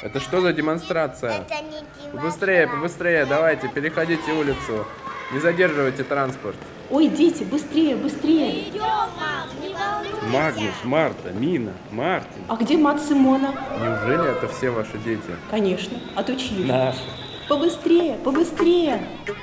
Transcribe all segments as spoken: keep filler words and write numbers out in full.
Это что за демонстрация? Это не демонстрация. Побыстрее, побыстрее, давайте, переходите улицу. Не задерживайте транспорт. Ой, дети, быстрее, быстрее. Идем, мам, не волнуйся. Магнус, Марта, Мина, Мартин. А где мать Симона? Неужели это все ваши дети? Конечно, а то чьи? Наши. Побыстрее, побыстрее.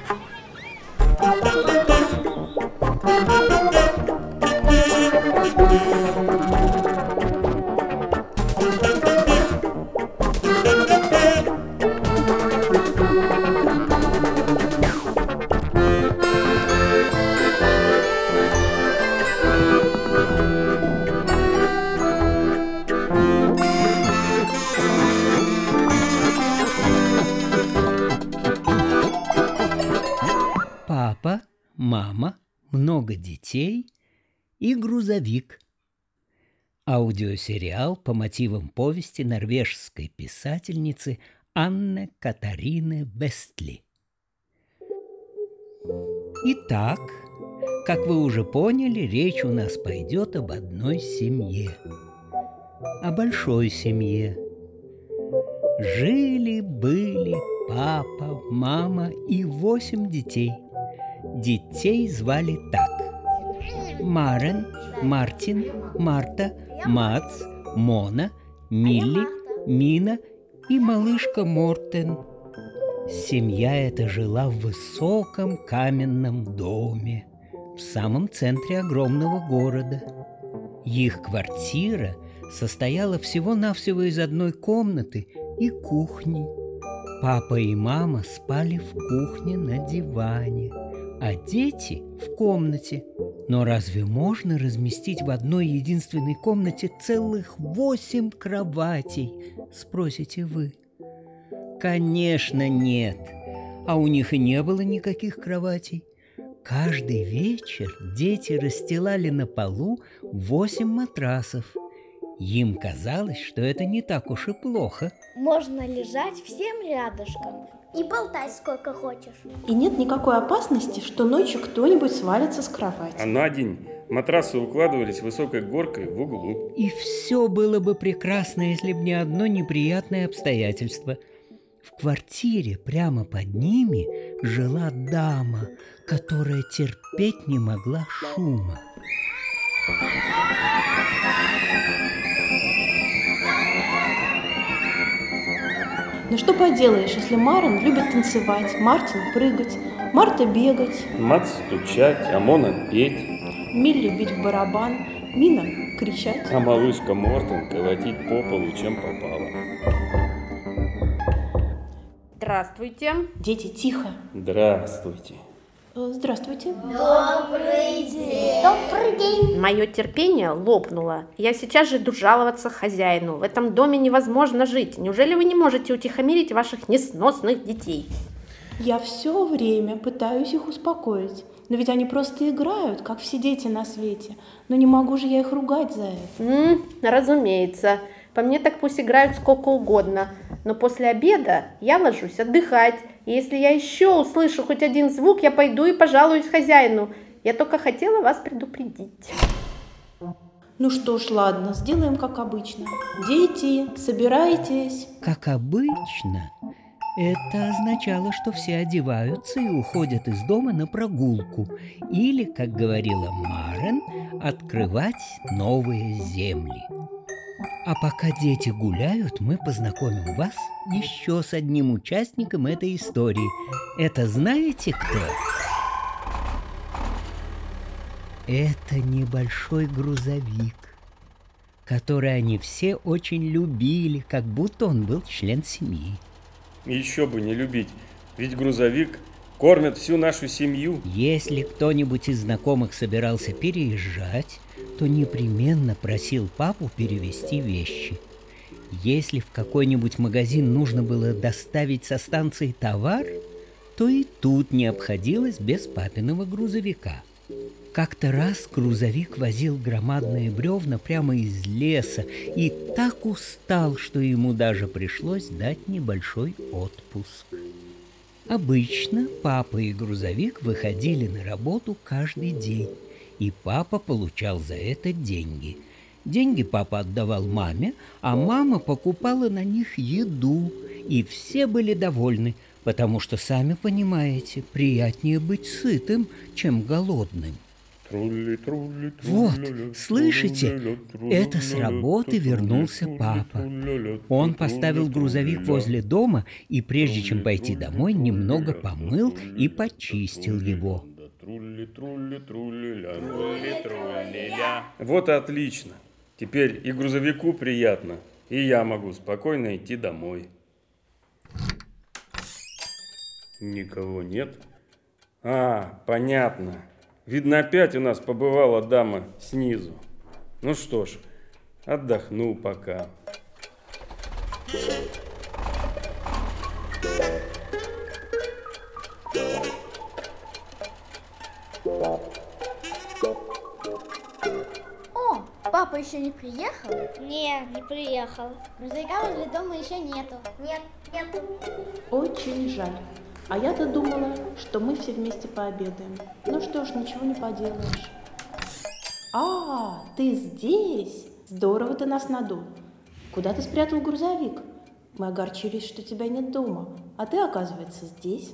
Папа, мама, много детей и грузовик. Аудиосериал по мотивам повести норвежской писательницы Анне Катарины Вестли. Итак, как вы уже поняли, речь у нас пойдет об одной семье. О большой семье. Жили-были папа, мама и восемь детей. Детей звали так: Марен, Мартин, Марта, Мац, Мона, Милли, Мина и малышка Мортен. Семья эта жила в высоком каменном доме в самом центре огромного города. Их квартира состояла всего-навсего из одной комнаты и кухни. Папа и мама спали в кухне на диване, а дети в комнате. Но разве можно разместить в одной единственной комнате целых восемь кроватей, спросите вы? Конечно, нет. А у них и не было никаких кроватей. Каждый вечер дети расстилали на полу восемь матрасов. Им казалось, что это не так уж и плохо. Можно лежать всем рядышком и болтать сколько хочешь. И нет никакой опасности, что ночью кто-нибудь свалится с кровати. А на день матрасы укладывались высокой горкой в углу. И все было бы прекрасно, если бы не одно неприятное обстоятельство. В квартире прямо под ними жила дама, которая терпеть не могла шума. Ну что поделаешь, если Марен любит танцевать, Мартин прыгать, Марта бегать, Мац стучать, а Мона петь, Милли бить в барабан, Мина кричать. а малышка Мортен колотить по полу, чем попало. Здравствуйте. Дети, тихо. Здравствуйте. Э, Здравствуйте. Добрый день. Добрый день. Мое терпение лопнуло. Я сейчас же иду жаловаться хозяину. В этом доме невозможно жить. Неужели вы не можете утихомирить ваших несносных детей? Я все время пытаюсь их успокоить. Но ведь они просто играют, как все дети на свете. Но не могу же я их ругать за это. М-м, разумеется. По мне так пусть играют сколько угодно. Но после обеда я ложусь отдыхать. И если я еще услышу хоть один звук, я пойду и пожалуюсь хозяину. Я только хотела вас предупредить. Ну что ж, ладно, сделаем как обычно. Дети, собирайтесь. Как обычно, это означало, что все одеваются и уходят из дома на прогулку или, как говорила Марен, открывать новые земли. А пока дети гуляют, мы познакомим вас еще с одним участником этой истории. Это знаете кто? Это небольшой грузовик, который они все очень любили, как будто он был член семьи. Еще бы не любить, ведь грузовик кормит всю нашу семью. Если кто-нибудь из знакомых собирался переезжать, то непременно просил папу перевезти вещи. Если в какой-нибудь магазин нужно было доставить со станции товар, то и тут не обходилось без папиного грузовика. Как-то раз грузовик возил громадные бревна прямо из леса и так устал, что ему даже пришлось дать небольшой отпуск. Обычно папа и грузовик выходили на работу каждый день, и папа получал за это деньги. Деньги папа отдавал маме, а мама покупала на них еду. И все были довольны, потому что, сами понимаете, приятнее быть сытым, чем голодным. Вот, слышите, это с работы вернулся папа. Он поставил грузовик возле дома и, прежде чем пойти домой, немного помыл и почистил его. Вот и отлично. Теперь и грузовику приятно, и я могу спокойно идти домой. Никого нет? А, понятно. Видно, опять у нас побывала дама снизу. Ну что ж, отдохну пока. О, папа еще не приехал? Нет, не приехал. Грузовика возле дома еще нету. Нет, нет. Очень жаль. А я-то думала, что мы все вместе пообедаем. Ну что ж, ничего не поделаешь. А, ты здесь? Здорово ты нас надул. Куда ты спрятал грузовик? Мы огорчились, что тебя нет дома. А ты, оказывается, здесь.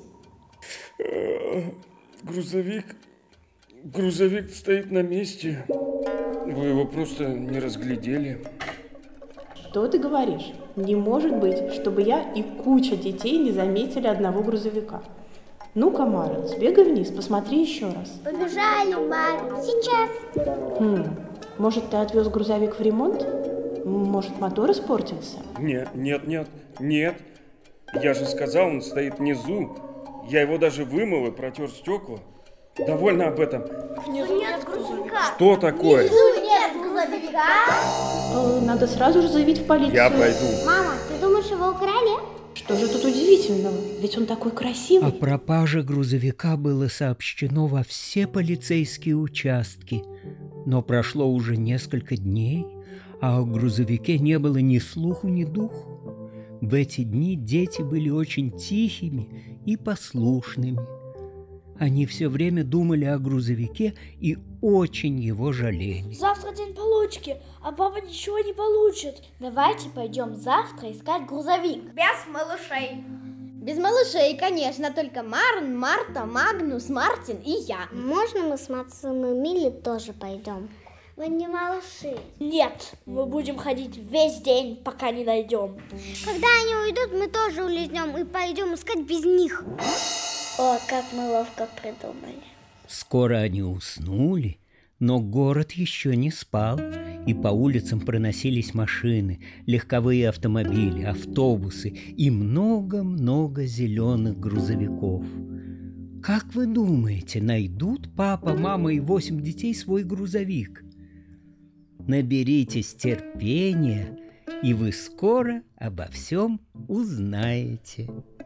Грузовик... Грузовик стоит на месте. Вы его просто не разглядели. Что ты говоришь? Не может быть, чтобы я и куча детей не заметили одного грузовика. Ну-ка, Мара, сбегай вниз, посмотри еще раз. Побежали, Мара, сейчас. Хм, может, ты отвез грузовик в ремонт? Может, мотор испортился? Нет, нет, нет, нет. Я же сказал, он стоит внизу. Я его даже вымыл и протер стекла. Довольно об этом. Внизу нет грузовика. Что такое? Внизу нет грузовика. Э, надо сразу же заявить в полицию. Я пойду. Мама, ты думаешь, его украли? Что же тут удивительного? Ведь он такой красивый. О пропаже грузовика было сообщено во все полицейские участки. Но прошло уже несколько дней, а о грузовике не было ни слуху, ни духу. В эти дни дети были очень тихими и послушными. Они все время думали о грузовике и очень его жалели. Завтра день получки, а папа ничего не получит. Давайте пойдем завтра искать грузовик. Без малышей. Без малышей, конечно, только Марн, Марта, Магнус, Мартин и я. Можно мы с Матсом и Милли тоже пойдем? Мы не малыши. Нет, мы будем ходить весь день, пока не найдем. Когда они уйдут, мы тоже улизнем и пойдем искать без них. О, как мы ловко придумали. Скоро они уснули, но город еще не спал, и по улицам проносились машины, легковые автомобили, автобусы и много-много зеленых грузовиков. Как вы думаете, найдут папа, мама и восемь детей свой грузовик? Наберитесь терпения, и вы скоро обо всем узнаете.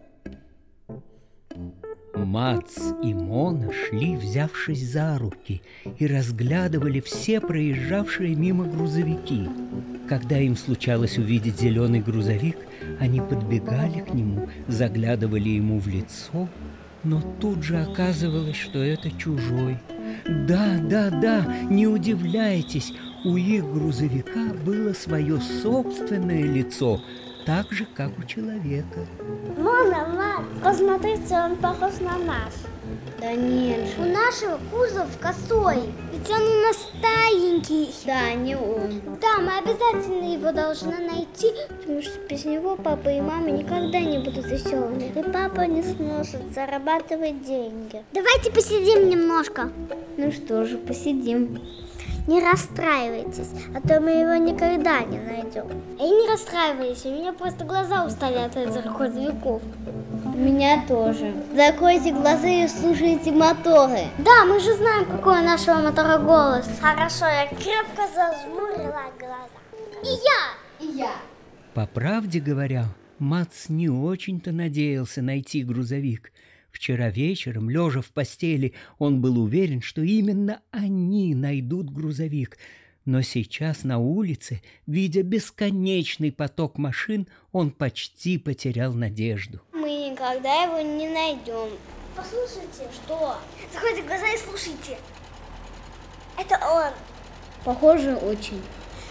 Мац и Мона шли, взявшись за руки, и разглядывали все проезжавшие мимо грузовики. Когда им случалось увидеть зеленый грузовик, они подбегали к нему, заглядывали ему в лицо, но тут же оказывалось, что это чужой. Да, да, да, не удивляйтесь, у их грузовика было свое собственное лицо, так же, как у человека. Мона, Мат, посмотрите, он похож на наш. Да нет же. У нашего кузов косой, ведь он у нас старенький. Да, не он. Да, мы обязательно его должны найти, потому что без него папа и мама никогда не будут веселыми. И папа не сможет зарабатывать деньги. Давайте посидим немножко. Ну что же, посидим. Не расстраивайтесь, а то мы его никогда не найдем. И не расстраивайтесь, у меня просто глаза устали от этих грузовиков. У меня тоже. Закройте глаза и слушайте моторы. Да, мы же знаем, какой у нашего мотора голос. Хорошо, я крепко зажмурила глаза. И я! И я. По правде говоря, Мац не очень-то надеялся найти грузовик. Вчера вечером, лежа в постели, он был уверен, что именно они найдут грузовик. Но сейчас на улице, видя бесконечный поток машин, он почти потерял надежду. Мы никогда его не найдем. Послушайте, что? Закройте глаза и слушайте. Это он. Похоже, очень.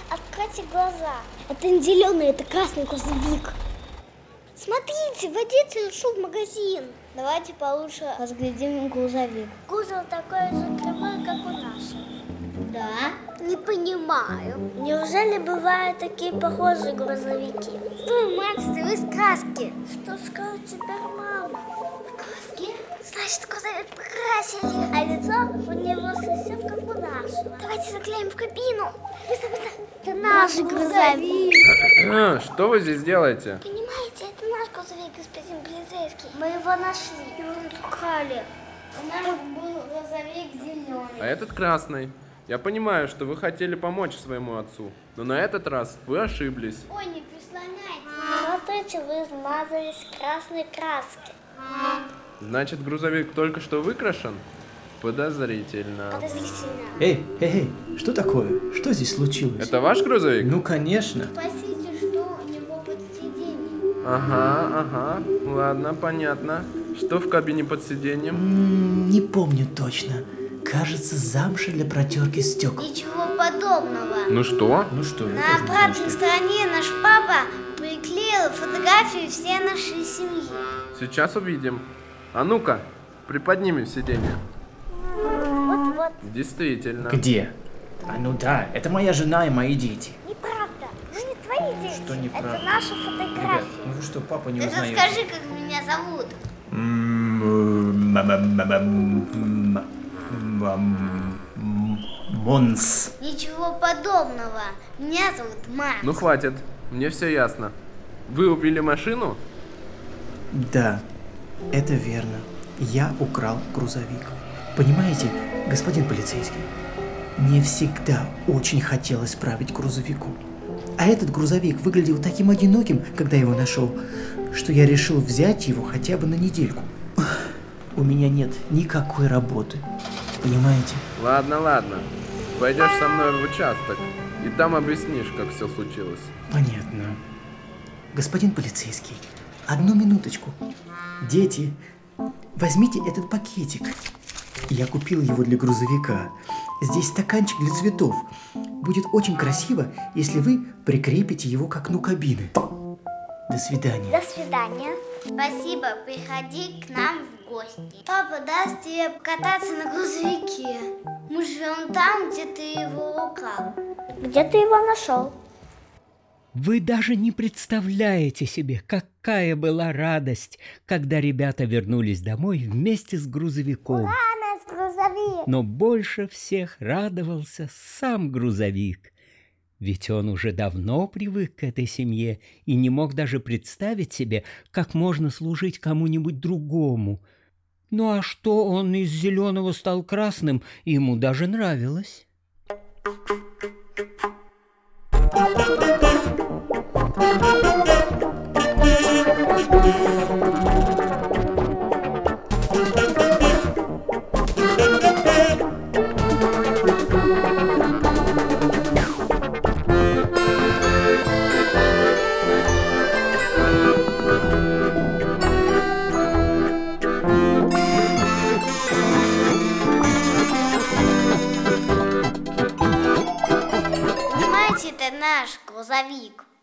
Откройте глаза. Это не зеленый, это красный грузовик. Смотрите, водитель ушел в магазин. Давайте получше разглядим грузовик. Кузов такой же прямой, как у нас. Да? Не понимаю. Неужели бывают такие похожие грузовики? Стой, Макс, ты из краски. Что скажет теперь мама? В краске? Значит, грузовик покрасили. А лицо у него совсем как у нашего. Давайте заклеим в кабину. Быстро, быстро. Это наш грузовик. А, что вы здесь делаете? Понимаете, это наш грузовик, господин полицейский. Мы его нашли. Его украли. У нас был грузовик зеленый. А этот красный. Я понимаю, что вы хотели помочь своему отцу, но на этот раз вы ошиблись. Ой, не прислоняйте. Смотрите, вы измазались красной краской. Значит, грузовик только что выкрашен? Подозрительно. Подозрительно. Эй, эй, эй, что такое? Что здесь случилось? Это ваш грузовик? Ну, конечно. Спросите, что у него под сиденьем. Ага, ага. Ладно, понятно. Что в кабине под сиденьем? М, не помню точно. Кажется, замша для протерки стекол. Ничего подобного. Ну что? Ну что, я На тоже не знаю, обратной что- стороне наш папа приклеил фотографию всей нашей семьи. Сейчас увидим. А ну-ка, приподнимем сиденье. Вот-вот. Действительно. Где? А ну да, это моя жена и мои дети. Неправда. Ну не твои дети. Что неправда? Это наша Ребят, фотография. ну вы что, папа не Ты узнает? расскажи, как меня зовут. М, м, м, м, м, м, м, м, Монс. Ничего подобного. Меня зовут Макс. Ну хватит, мне все ясно. Вы убили машину? Да, это верно. Я украл грузовик. Понимаете, господин полицейский, мне всегда очень хотелось править грузовику. А этот грузовик выглядел таким одиноким, когда его нашел, что я решил взять его хотя бы на недельку. У меня нет никакой работы. Понимаете? Ладно, ладно. Пойдешь со мной в участок, и там объяснишь, как все случилось. Понятно. Господин полицейский, одну минуточку. Дети, возьмите этот пакетик. Я купил его для грузовика. Здесь стаканчик для цветов. Будет очень красиво, если вы прикрепите его к окну кабины. До свидания. До свидания. Спасибо, приходи к нам в гости. Папа даст тебе кататься на грузовике. Мы живем там, где ты его украл. Где ты его нашел? Вы даже не представляете себе, какая была радость, когда ребята вернулись домой вместе с грузовиком. Ура, наш грузовик! Но больше всех радовался сам грузовик. Ведь он уже давно привык к этой семье и не мог даже представить себе, как можно служить кому-нибудь другому. Ну а что он из зеленого стал красным, ему даже нравилось. Понимаете, это наш грузовик.